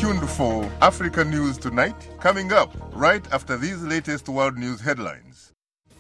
tuned for Africa News Tonight, coming up right after these latest world news headlines.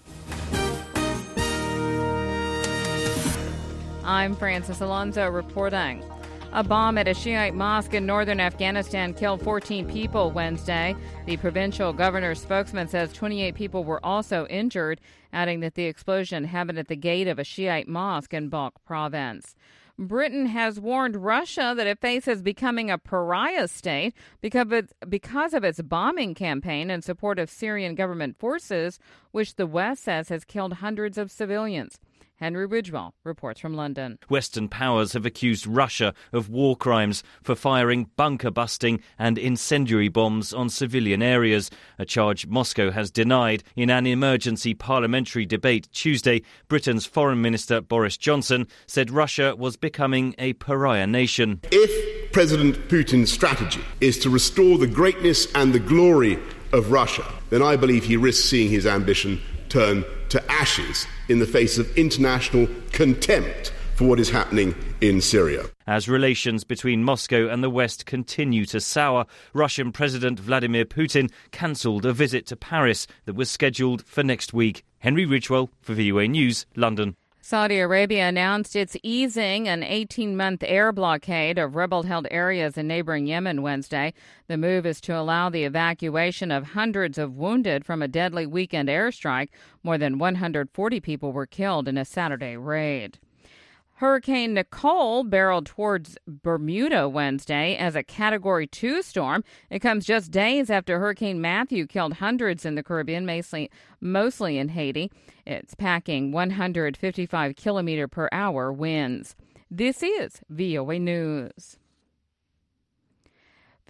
I'm Francis Alonso reporting. A bomb at a Shiite mosque in northern Afghanistan killed 14 people Wednesday. The provincial governor's spokesman says 28 people were also injured, adding that the explosion happened at the gate of a Shiite mosque in Balkh province. Britain has warned Russia that it faces becoming a pariah state because of its bombing campaign in support of Syrian government forces, which the West says has killed hundreds of civilians. Henry Ridgwell reports from London. Western powers have accused Russia of war crimes for firing bunker-busting and incendiary bombs on civilian areas, a charge Moscow has denied. In an emergency parliamentary debate Tuesday, Britain's Foreign Minister Boris Johnson said Russia was becoming a pariah nation. If President Putin's strategy is to restore the greatness and the glory of Russia, then I believe he risks seeing his ambition turn to ashes in the face of international contempt for what is happening in Syria. As relations between Moscow and the West continue to sour, Russian President Vladimir Putin cancelled a visit to Paris that was scheduled for next week. Henry Ridgwell for VOA News, London. Saudi Arabia announced it's easing an 18-month air blockade of rebel-held areas in neighboring Yemen Wednesday. The move is to allow the evacuation of hundreds of wounded from a deadly weekend airstrike. More than 140 people were killed in a Saturday raid. Hurricane Nicole barreled towards Bermuda Wednesday as a Category 2 storm. It comes just days after Hurricane Matthew killed hundreds in the Caribbean, mostly in Haiti. It's packing 155 kilometer per hour winds. This is VOA News.